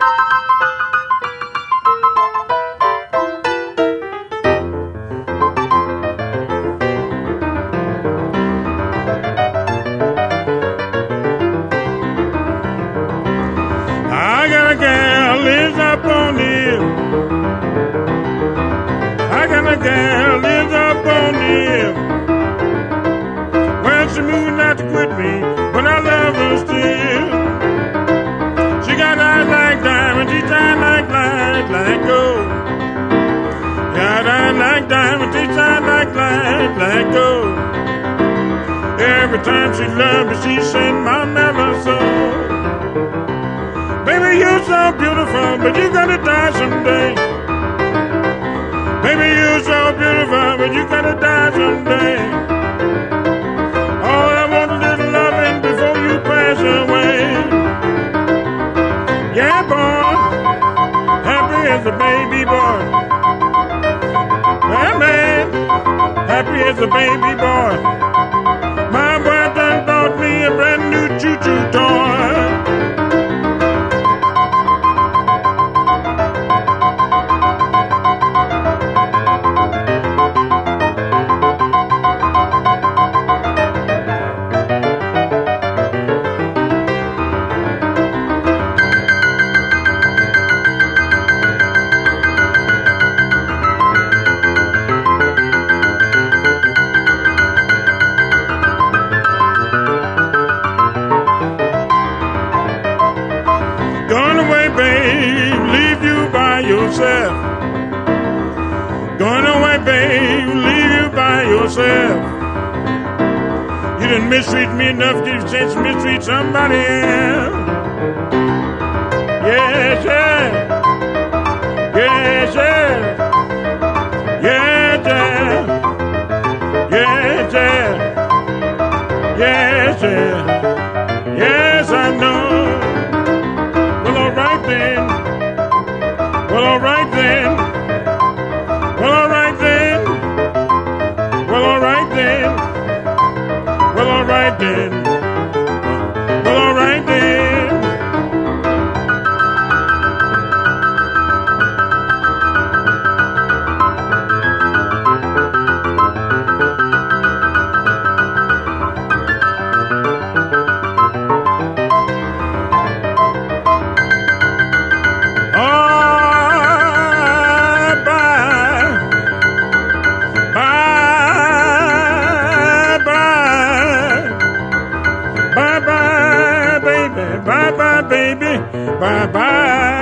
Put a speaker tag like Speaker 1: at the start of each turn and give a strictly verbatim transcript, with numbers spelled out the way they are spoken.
Speaker 1: I got a gal lives up on the hill. I got a gal lives up on the hill. Well, she moved not to quit me, but I love her still. She got eyes like diamonds, she shine like light, like gold. Got eyes like diamonds, she shine like light, like gold. Every time she loves me, she send my mellow soul. Baby, you're so beautiful, but you gotta die someday. Baby, you're so beautiful, but you gotta die someday. Oh, I want a little loving before you pass away. Yeah, boy, happy as a baby boy. Yeah, man, happy as a baby boy. My boy done bought me a brand new choo-choo toy. Gone away, babe, leave you by yourself. Gone away, babe, leave you by yourself. You didn't mistreat me enough, give chance to mistreat somebody else. Yes, yes. Yes, yes. Yes, yes. Yes, yes. Yes, yes. Yes, I know. Well, all right then. Well, all right then. Well, all right then. Well, all right then. Well, all right then. Well, all right then. Bye-bye, baby. Bye-bye.